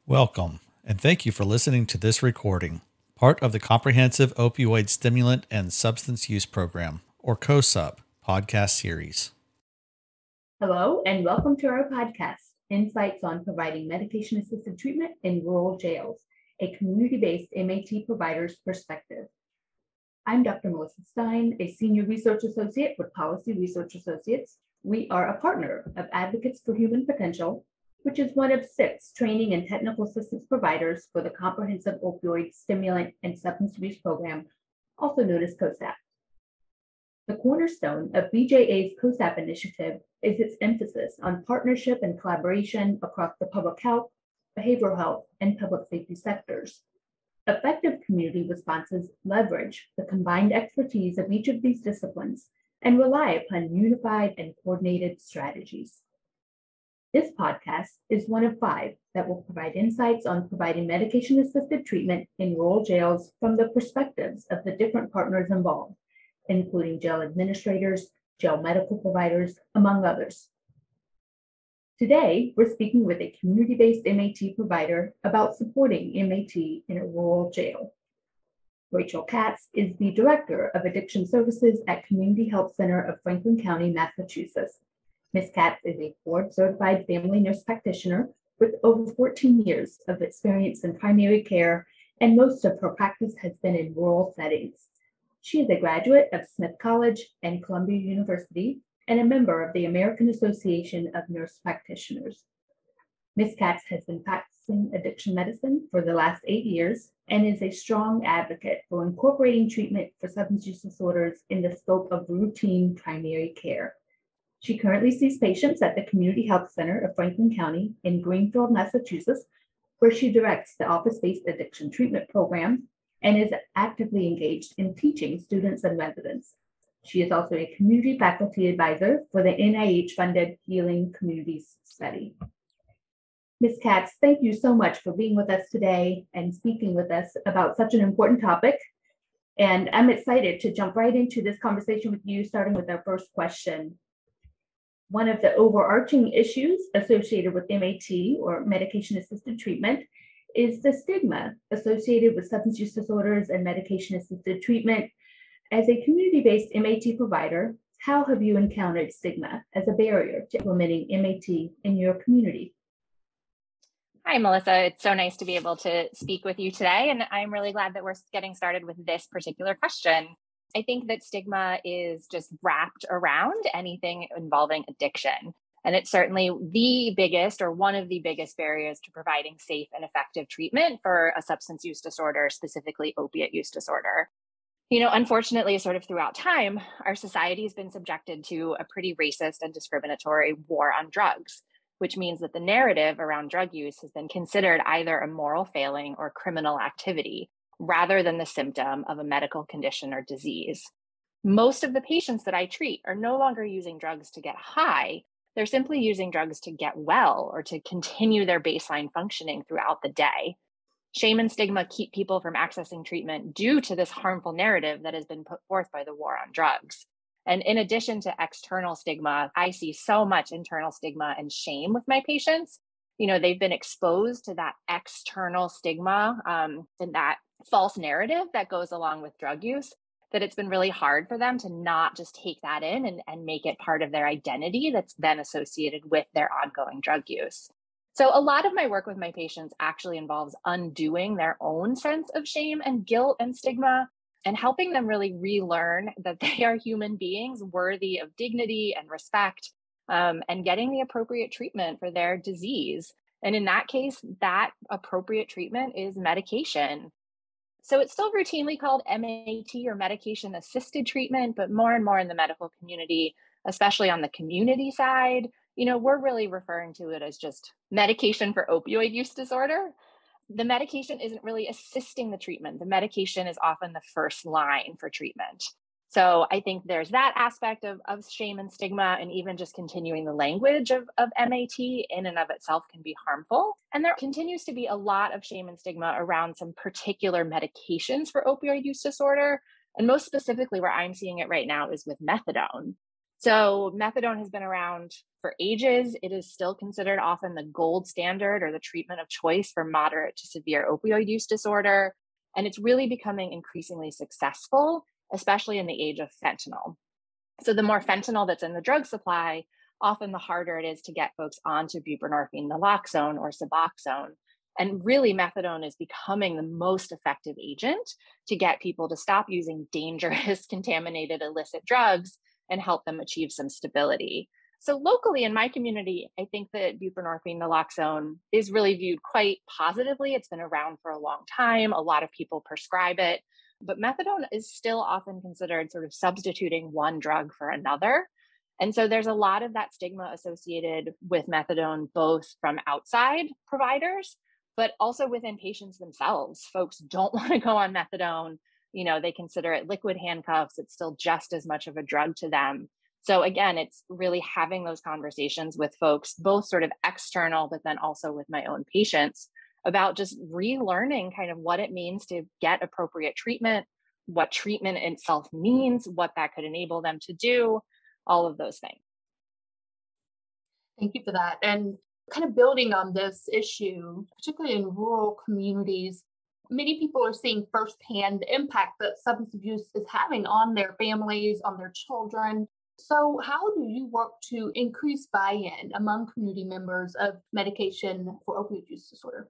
Welcome, and thank you for listening to this recording, part of the Comprehensive Opioid Stimulant and Substance Use Program, or COSUP, podcast series. Hello, and welcome to our podcast, Insights on Providing Medication-Assisted Treatment in Rural Jails, a community-based MAT provider's perspective. I'm Dr. Melissa Stein, a Senior Research Associate with Policy Research Associates. We are a partner of Advocates for Human Potential, which is one of 6 training and technical assistance providers for the Comprehensive Opioid Stimulant and Substance Use Program, also known as COSAP. The cornerstone of BJA's COSAP initiative is its emphasis on partnership and collaboration across the public health, behavioral health, and public safety sectors. Effective community responses leverage the combined expertise of each of these disciplines and rely upon unified and coordinated strategies. This podcast is one of 5 that will provide insights on providing medication-assisted treatment in rural jails from the perspectives of the different partners involved, including jail administrators, jail medical providers, among others. Today, we're speaking with a community-based MAT provider about supporting MAT in a rural jail. Rachel Katz is the Director of Addiction Services at Community Health Center of Franklin County, Massachusetts. Ms. Katz is a board-certified family nurse practitioner with over 14 years of experience in primary care, and most of her practice has been in rural settings. She is a graduate of Smith College and Columbia University and a member of the American Association of Nurse Practitioners. Ms. Katz has been practicing addiction medicine for the last 8 years and is a strong advocate for incorporating treatment for substance use disorders in the scope of routine primary care. She currently sees patients at the Community Health Center of Franklin County in Greenfield, Massachusetts, where she directs the office-based addiction treatment program and is actively engaged in teaching students and residents. She is also a community faculty advisor for the NIH-funded Healing Communities Study. Ms. Katz, thank you so much for being with us today and speaking with us about such an important topic. And I'm excited to jump right into this conversation with you, starting with our first question. One of the overarching issues associated with MAT, or medication-assisted treatment, is the stigma associated with substance use disorders and medication-assisted treatment. As a community-based MAT provider, how have you encountered stigma as a barrier to implementing MAT in your community? Hi, Melissa. It's so nice to be able to speak with you today, and I'm really glad that we're getting started with this particular question. I think that stigma is just wrapped around anything involving addiction. And it's certainly the biggest or one of the biggest barriers to providing safe and effective treatment for a substance use disorder, specifically opiate use disorder. Unfortunately, sort of throughout time, our society has been subjected to a pretty racist and discriminatory war on drugs, which means that the narrative around drug use has been considered either a moral failing or criminal activity, rather than the symptom of a medical condition or disease. Most of the patients that I treat are no longer using drugs to get high. They're simply using drugs to get well or to continue their baseline functioning throughout the day. Shame and stigma keep people from accessing treatment due to this harmful narrative that has been put forth by the war on drugs. And in addition to external stigma, I see so much internal stigma and shame with my patients. They've been exposed to that external stigma and that false narrative that goes along with drug use, that it's been really hard for them to not just take that in and make it part of their identity that's then associated with their ongoing drug use. So a lot of my work with my patients actually involves undoing their own sense of shame and guilt and stigma and helping them really relearn that they are human beings worthy of dignity and respect, and getting the appropriate treatment for their disease. And in that case, that appropriate treatment is medication. So it's still routinely called MAT or medication assisted treatment, but more and more in the medical community, especially on the community side, we're really referring to it as just medication for opioid use disorder. The medication isn't really assisting the treatment. The medication is often the first line for treatment. So I think there's that aspect of shame and stigma, and even just continuing the language of MAT in and of itself can be harmful. And there continues to be a lot of shame and stigma around some particular medications for opioid use disorder. And most specifically, where I'm seeing it right now is with methadone. So methadone has been around for ages. It is still considered often the gold standard or the treatment of choice for moderate to severe opioid use disorder. And it's really becoming increasingly successful, especially in the age of fentanyl. So the more fentanyl that's in the drug supply, often the harder it is to get folks onto buprenorphine naloxone or Suboxone. And really, methadone is becoming the most effective agent to get people to stop using dangerous, contaminated, illicit drugs and help them achieve some stability. So locally in my community, I think that buprenorphine naloxone is really viewed quite positively. It's been around for a long time. A lot of people prescribe it, but methadone is still often considered sort of substituting one drug for another. And so there's a lot of that stigma associated with methadone, both from outside providers, but also within patients themselves. Folks don't want to go on methadone. They consider it liquid handcuffs. It's still just as much of a drug to them. So again, it's really having those conversations with folks, both sort of external, but then also with my own patients, about just relearning kind of what it means to get appropriate treatment, what treatment itself means, what that could enable them to do, all of those things. Thank you for that. And kind of building on this issue, particularly in rural communities, many people are seeing firsthand the impact that substance abuse is having on their families, on their children. So how do you work to increase buy-in among community members of medication for opioid use disorder?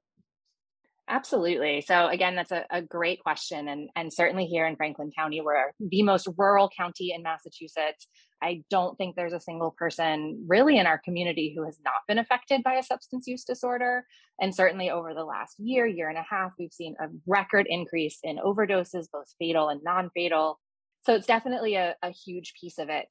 Absolutely. So again, that's a great question. And certainly here in Franklin County, we're the most rural county in Massachusetts. I don't think there's a single person really in our community who has not been affected by a substance use disorder. And certainly over the last year and a half, we've seen a record increase in overdoses, both fatal and non-fatal. So it's definitely a huge piece of it.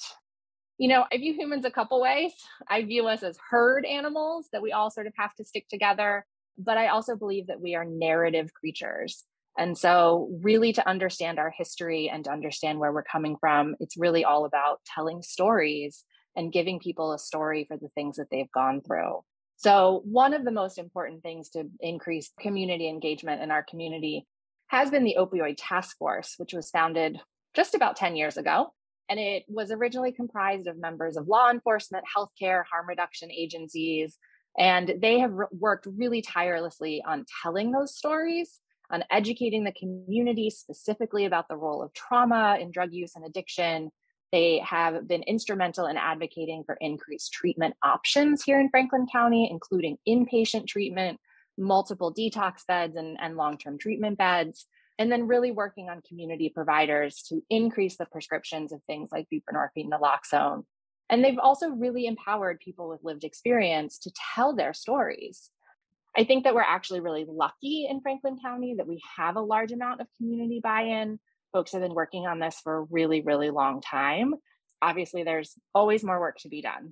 I view humans a couple ways. I view us as herd animals, that we all sort of have to stick together. But I also believe that we are narrative creatures. And so really to understand our history and to understand where we're coming from, it's really all about telling stories and giving people a story for the things that they've gone through. So one of the most important things to increase community engagement in our community has been the Opioid Task Force, which was founded just about 10 years ago. And it was originally comprised of members of law enforcement, healthcare, harm reduction agencies, and they have worked really tirelessly on telling those stories, on educating the community specifically about the role of trauma in drug use and addiction. They have been instrumental in advocating for increased treatment options here in Franklin County, including inpatient treatment, multiple detox beds, and long-term treatment beds, and then really working on community providers to increase the prescriptions of things like buprenorphine naloxone. And they've also really empowered people with lived experience to tell their stories. I think that we're actually really lucky in Franklin County that we have a large amount of community buy-in. Folks have been working on this for a really, really long time. Obviously, there's always more work to be done.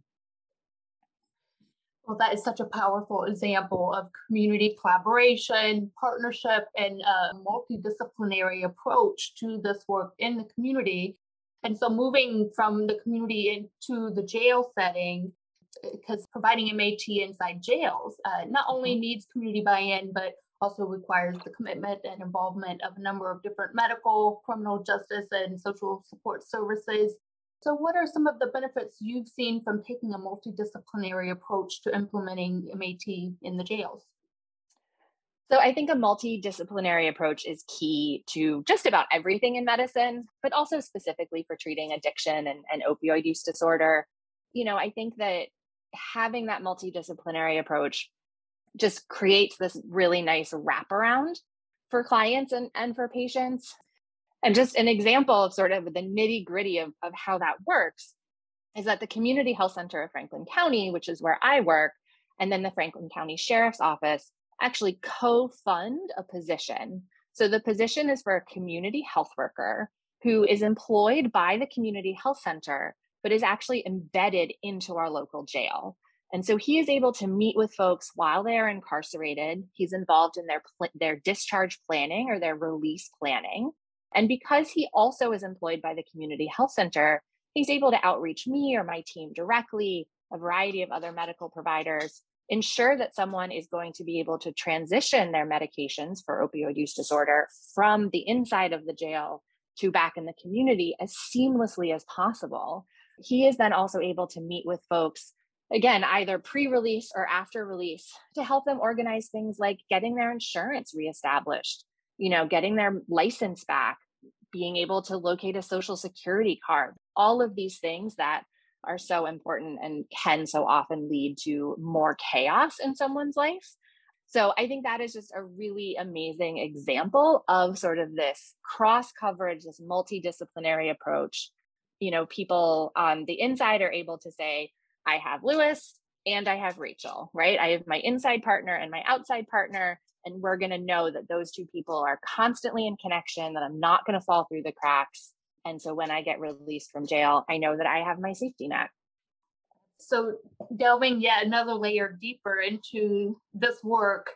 Well, that is such a powerful example of community collaboration, partnership, and a multidisciplinary approach to this work in the community. And so moving from the community into the jail setting, because providing MAT inside jails not only needs community buy-in, but also requires the commitment and involvement of a number of different medical, criminal justice, and social support services. So what are some of the benefits you've seen from taking a multidisciplinary approach to implementing MAT in the jails? So I think a multidisciplinary approach is key to just about everything in medicine, but also specifically for treating addiction and opioid use disorder. I think that having that multidisciplinary approach just creates this really nice wraparound for clients and for patients. And just an example of sort of the nitty gritty of how that works is that the Community Health Center of Franklin County, which is where I work, and then the Franklin County Sheriff's Office actually co-fund a position. So the position is for a community health worker who is employed by the Community Health Center, but is actually embedded into our local jail. And so he is able to meet with folks while they are incarcerated. He's involved in their discharge planning or their release planning. And because he also is employed by the Community Health Center, he's able to outreach me or my team directly, a variety of other medical providers, ensure that someone is going to be able to transition their medications for opioid use disorder from the inside of the jail to back in the community as seamlessly as possible. He is then also able to meet with folks, again, either pre-release or after release, to help them organize things like getting their insurance reestablished, getting their license back, being able to locate a social security card, all of these things that are so important and can so often lead to more chaos in someone's life. So I think that is just a really amazing example of sort of this cross coverage, this multidisciplinary approach. People on the inside are able to say, I have Lewis and I have Rachel, right? I have my inside partner and my outside partner, and we're going to know that those two people are constantly in connection, that I'm not going to fall through the cracks. And so when I get released from jail, I know that I have my safety net. So delving yet another layer deeper into this work,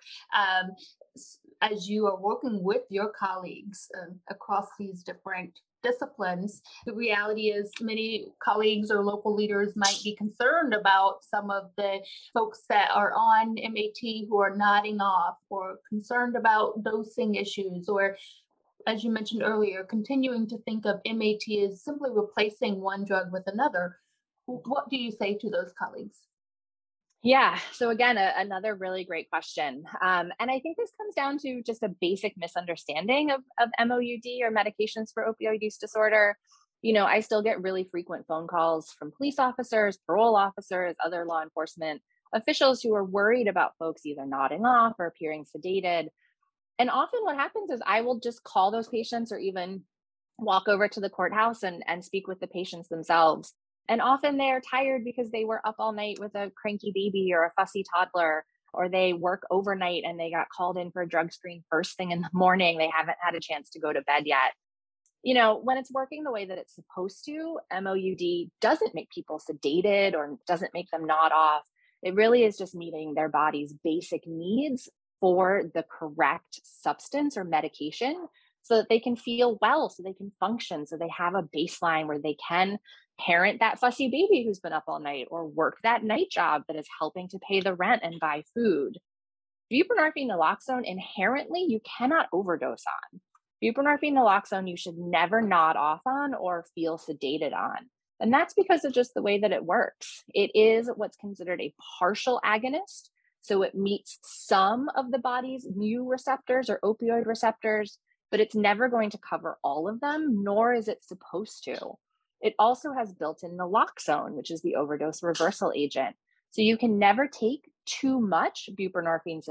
as you are working with your colleagues across these different disciplines, the reality is many colleagues or local leaders might be concerned about some of the folks that are on MAT who are nodding off, or concerned about dosing issues, or, as you mentioned earlier, continuing to think of MAT as simply replacing one drug with another. What do you say to those colleagues? Yeah. So again, another really great question. And I think this comes down to just a basic misunderstanding of MOUD, or medications for opioid use disorder. I still get really frequent phone calls from police officers, parole officers, other law enforcement officials who are worried about folks either nodding off or appearing sedated. And often what happens is I will just call those patients, or even walk over to the courthouse and speak with the patients themselves. And often they're tired because they were up all night with a cranky baby or a fussy toddler, or they work overnight and they got called in for a drug screen first thing in the morning. They haven't had a chance to go to bed yet. When it's working the way that it's supposed to, MOUD doesn't make people sedated or doesn't make them nod off. It really is just meeting their body's basic needs for the correct substance or medication, so that they can feel well, so they can function, so they have a baseline where they can parent that fussy baby who's been up all night, or work that night job that is helping to pay the rent and buy food. Buprenorphine naloxone, inherently, you cannot overdose on. Buprenorphine naloxone, you should never nod off on or feel sedated on. And that's because of just the way that it works. It is what's considered a partial agonist. So it meets some of the body's mu receptors or opioid receptors, but it's never going to cover all of them, nor is it supposed to. It also has built-in naloxone, which is the overdose reversal agent. So you can never take too much buprenorphine,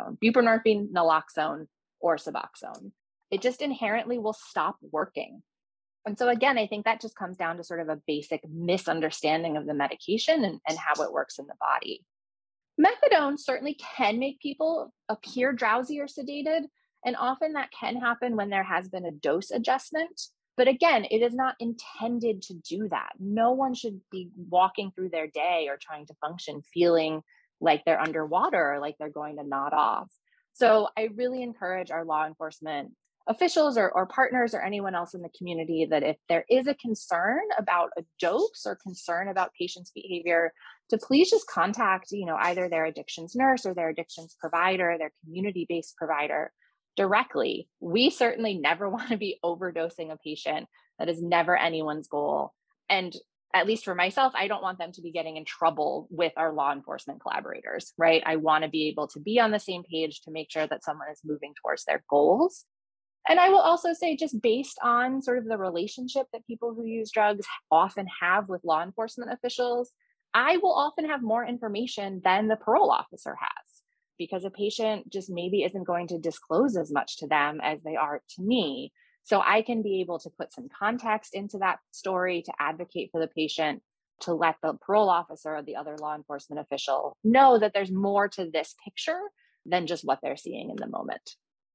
naloxone, or Suboxone. It just inherently will stop working. And so again, I think that just comes down to sort of a basic misunderstanding of the medication and how it works in the body. Methadone certainly can make people appear drowsy or sedated, and often that can happen when there has been a dose adjustment. But again, it is not intended to do that. No one should be walking through their day or trying to function feeling like they're underwater or like they're going to nod off. So I really encourage our law enforcement officials or partners or anyone else in the community that if there is a concern about a dose or concern about patients' behavior, to please just contact, either their addictions nurse or their addictions provider, their community-based provider directly. We certainly never want to be overdosing a patient. That is never anyone's goal. And at least for myself, I don't want them to be getting in trouble with our law enforcement collaborators, right? I want to be able to be on the same page to make sure that someone is moving towards their goals. And I will also say, just based on sort of the relationship that people who use drugs often have with law enforcement officials, I will often have more information than the parole officer has, because a patient just maybe isn't going to disclose as much to them as they are to me. So I can be able to put some context into that story to advocate for the patient, to let the parole officer or the other law enforcement official know that there's more to this picture than just what they're seeing in the moment.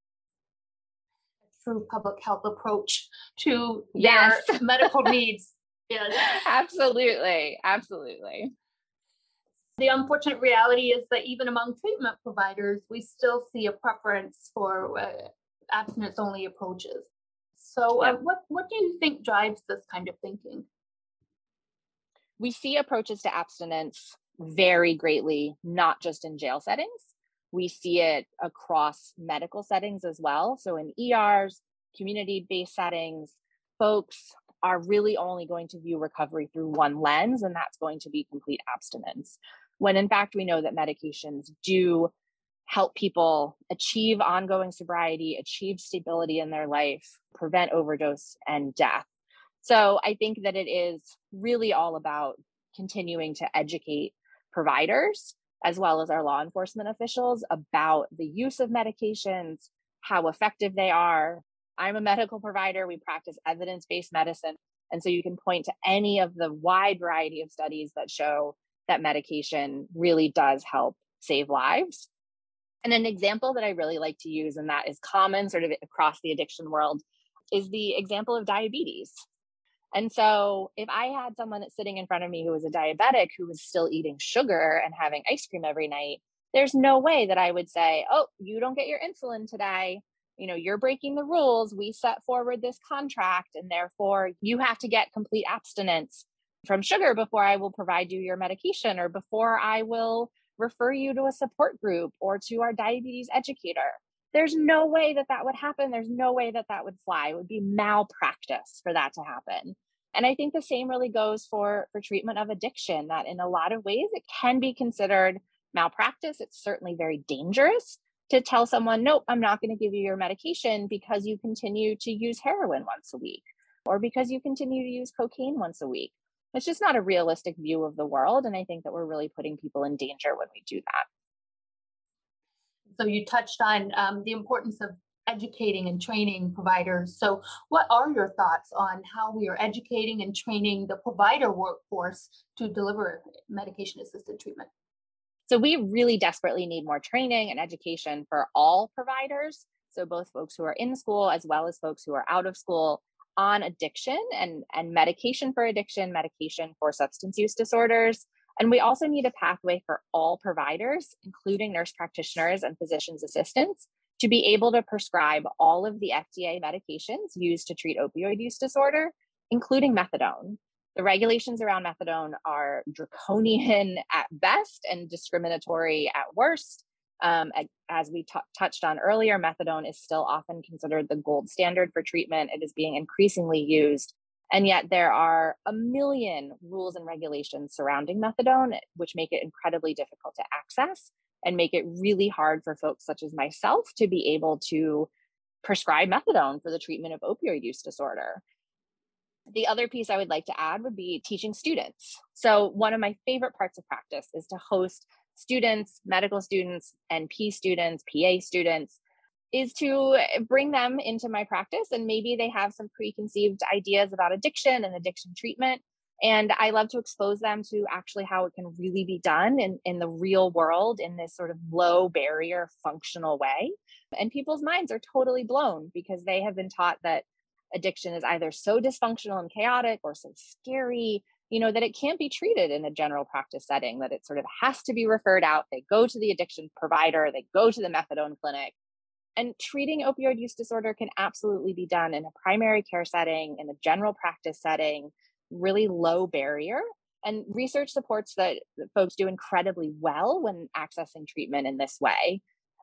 True public health approach to Yes. your medical needs. Yes. Absolutely. The unfortunate reality is that even among treatment providers, we still see a preference for abstinence-only approaches. So what do you think drives this kind of thinking? We see approaches to abstinence vary greatly, not just in jail settings. We see it across medical settings as well. So in ERs, community-based settings, folks are really only going to view recovery through one lens, and that's going to be complete abstinence. When in fact, we know that medications do help people achieve ongoing sobriety, achieve stability in their life, prevent overdose and death. So I think that it is really all about continuing to educate providers as well as our law enforcement officials about the use of medications, how effective they are. I'm a medical provider. We practice evidence-based medicine. And so you can point to any of the wide variety of studies that show that medication really does help save lives. And an example that I really like to use, and that is common sort of across the addiction world, is the example of diabetes. And so if I had someone that's sitting in front of me who was a diabetic who was still eating sugar and having ice cream every night, there's no way that I would say, oh, you don't get your insulin today. You're breaking the rules. We set forward this contract, and therefore you have to get complete abstinence from sugar before I will provide you your medication, or before I will refer you to a support group or to our diabetes educator. There's no way that that would happen. There's no way that that would fly. It would be malpractice for that to happen. And I think the same really goes for treatment of addiction, that in a lot of ways it can be considered malpractice. It's certainly very dangerous to tell someone, nope, I'm not going to give you your medication because you continue to use heroin once a week, or because you continue to use cocaine once a week. It's just not a realistic view of the world. And I think that we're really putting people in danger when we do that. So you touched on the importance of educating and training providers. So what are your thoughts on how we are educating and training the provider workforce to deliver medication-assisted treatment? So we really desperately need more training and education for all providers. So both folks who are in school as well as folks who are out of school on addiction and medication for addiction, medication for substance use disorders. And we also need a pathway for all providers, including nurse practitioners and physician's assistants, to be able to prescribe all of the FDA medications used to treat opioid use disorder, including methadone. The regulations around methadone are draconian at best and discriminatory at worst. As we touched on earlier, methadone is still often considered the gold standard for treatment. It is being increasingly used. And yet there are a million rules and regulations surrounding methadone, which make it incredibly difficult to access and make it really hard for folks such as myself to be able to prescribe methadone for the treatment of opioid use disorder. The other piece I would like to add would be teaching students. So one of my favorite parts of practice is to host students, medical students, NP students, PA students, is to bring them into my practice. And maybe they have some preconceived ideas about addiction and addiction treatment. And I love to expose them to actually how it can really be done in the real world in this sort of low barrier functional way. And people's minds are totally blown because they have been taught that addiction is either so dysfunctional and chaotic or so scary, that it can't be treated in a general practice setting, that it sort of has to be referred out. They go to the addiction provider, they go to the methadone clinic. And treating opioid use disorder can absolutely be done in a primary care setting, in a general practice setting, really low barrier. And research supports that folks do incredibly well when accessing treatment in this way.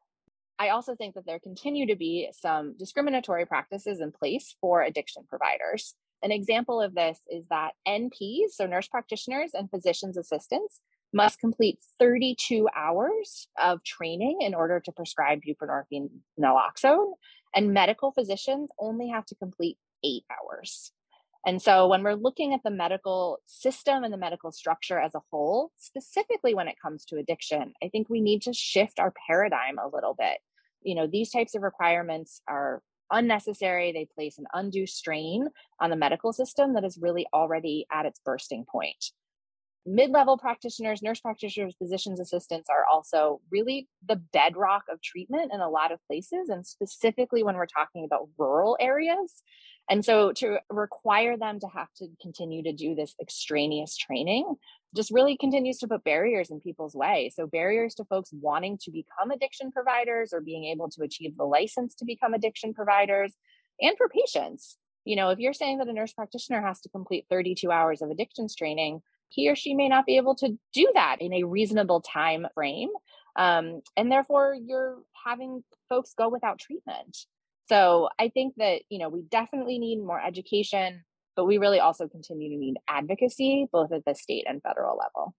I also think that there continue to be some discriminatory practices in place for addiction providers. An example of this is that NPs, so nurse practitioners and physician's assistants, must complete 32 hours of training in order to prescribe buprenorphine naloxone, and medical physicians only have to complete 8 hours. And so when we're looking at the medical system and the medical structure as a whole, specifically when it comes to addiction, I think we need to shift our paradigm a little bit. These types of requirements are unnecessary. They place an undue strain on the medical system that is really already at its bursting point. Mid-level practitioners, nurse practitioners, physician's assistants are also really the bedrock of treatment in a lot of places, and specifically when we're talking about rural areas. And so to require them to have to continue to do this extraneous training just really continues to put barriers in people's way. So barriers to folks wanting to become addiction providers or being able to achieve the license to become addiction providers, and for patients. If you're saying that a nurse practitioner has to complete 32 hours of addictions training, he or she may not be able to do that in a reasonable time frame. And therefore, you're having folks go without treatment. So I think that, we definitely need more education, But we really also continue to need advocacy, both at the state and federal level.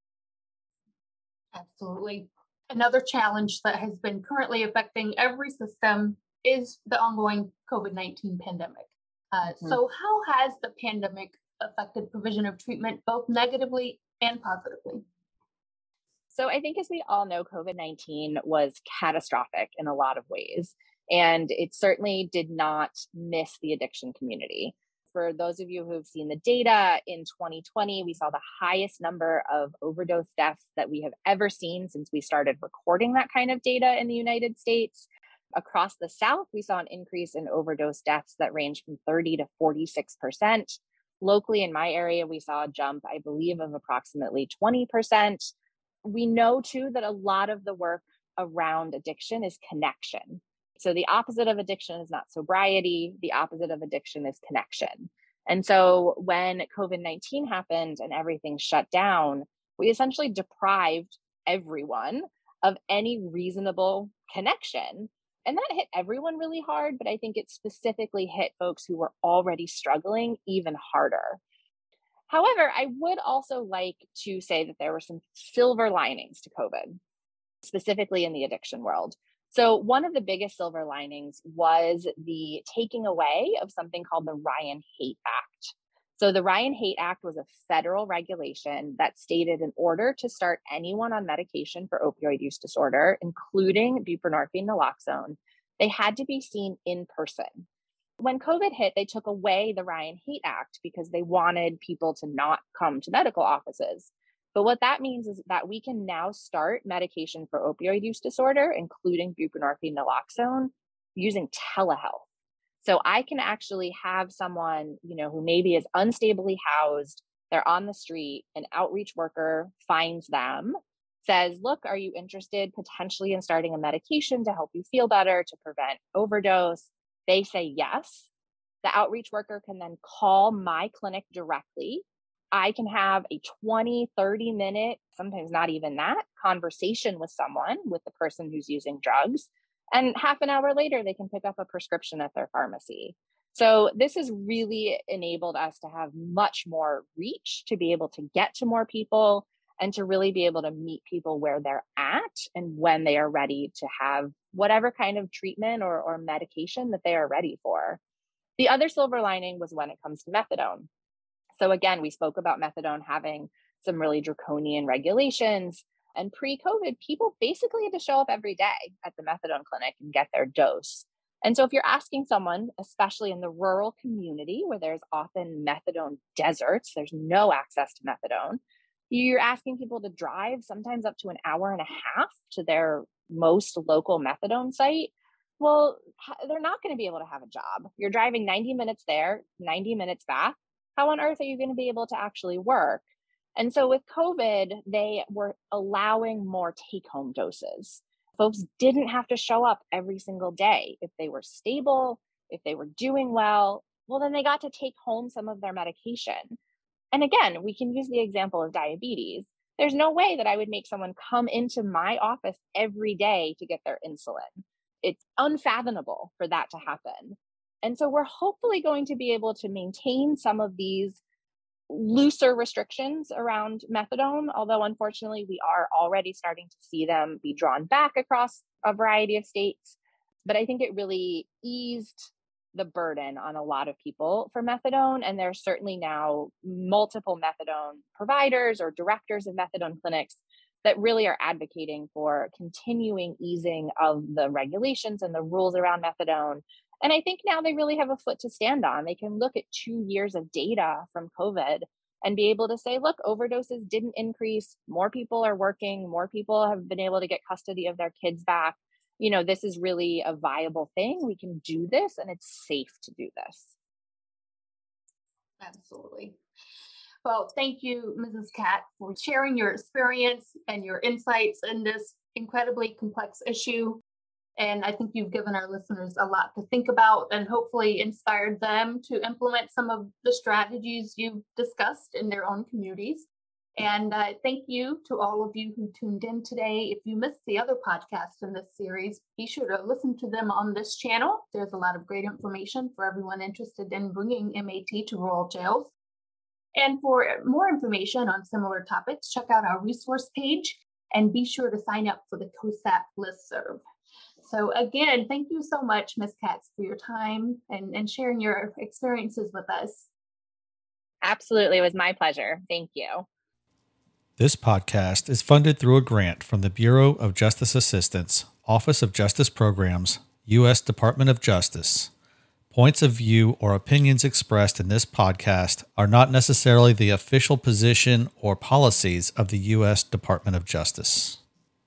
Absolutely. Another challenge that has been currently affecting every system is the ongoing COVID-19 pandemic. So how has the pandemic affected provision of treatment, both negatively and positively? So I think, as we all know, COVID-19 was catastrophic in a lot of ways, and it certainly did not miss the addiction community. For those of you who have seen the data, in 2020, we saw the highest number of overdose deaths that we have ever seen since we started recording that kind of data in the United States. Across the South, we saw an increase in overdose deaths that ranged from 30 to 46%. Locally in my area, we saw a jump, I believe, of approximately 20%. We know too that a lot of the work around addiction is connection. So the opposite of addiction is not sobriety. The opposite of addiction is connection. And so when COVID-19 happened and everything shut down, we essentially deprived everyone of any reasonable connection. And that hit everyone really hard, but I think it specifically hit folks who were already struggling even harder. However, I would also like to say that there were some silver linings to COVID, specifically in the addiction world. So one of the biggest silver linings was the taking away of something called the Ryan Haight Act. So the Ryan Haight Act was a federal regulation that stated in order to start anyone on medication for opioid use disorder, including buprenorphine naloxone, they had to be seen in person. When COVID hit, they took away the Ryan Haight Act because they wanted people to not come to medical offices. But what that means is that we can now start medication for opioid use disorder, including buprenorphine naloxone, using telehealth. So I can actually have someone, who maybe is unstably housed, they're on the street, an outreach worker finds them, says, look, are you interested potentially in starting a medication to help you feel better, to prevent overdose? They say yes. The outreach worker can then call my clinic directly. I can have a 20, 30 minute, sometimes not even that, conversation with someone, with the person who's using drugs. And half an hour later, they can pick up a prescription at their pharmacy. So this has really enabled us to have much more reach, to be able to get to more people and to really be able to meet people where they're at and when they are ready to have whatever kind of treatment or medication that they are ready for. The other silver lining was when it comes to methadone. So again, we spoke about methadone having some really draconian regulations. And pre-COVID, people basically had to show up every day at the methadone clinic and get their dose. And so if you're asking someone, especially in the rural community where there's often methadone deserts, there's no access to methadone, you're asking people to drive sometimes up to an hour and a half to their most local methadone site. Well, they're not going to be able to have a job. You're driving 90 minutes there, 90 minutes back. How on earth are you going to be able to actually work? And so with COVID, they were allowing more take-home doses. Folks didn't have to show up every single day. If they were stable, if they were doing well, then they got to take home some of their medication. And again, we can use the example of diabetes. There's no way that I would make someone come into my office every day to get their insulin. It's unfathomable for that to happen. And so we're hopefully going to be able to maintain some of these looser restrictions around methadone, although unfortunately we are already starting to see them be drawn back across a variety of states. But I think it really eased the burden on a lot of people for methadone. And there's certainly now multiple methadone providers or directors of methadone clinics that really are advocating for continuing easing of the regulations and the rules around methadone. And I think now they really have a foot to stand on. They can look at 2 years of data from COVID and be able to say, look, overdoses didn't increase. More people are working. More people have been able to get custody of their kids back. This is really a viable thing. We can do this and it's safe to do this. Absolutely. Well, thank you, Mrs. Catt, for sharing your experience and your insights in this incredibly complex issue. And I think you've given our listeners a lot to think about and hopefully inspired them to implement some of the strategies you've discussed in their own communities. And thank you to all of you who tuned in today. If you missed the other podcasts in this series, be sure to listen to them on this channel. There's a lot of great information for everyone interested in bringing MAT to rural jails. And for more information on similar topics, check out our resource page and be sure to sign up for the COSAP listserv. So again, thank you so much, Ms. Katz, for your time and sharing your experiences with us. Absolutely. It was my pleasure. Thank you. This podcast is funded through a grant from the Bureau of Justice Assistance, Office of Justice Programs, U.S. Department of Justice. Points of view or opinions expressed in this podcast are not necessarily the official position or policies of the U.S. Department of Justice.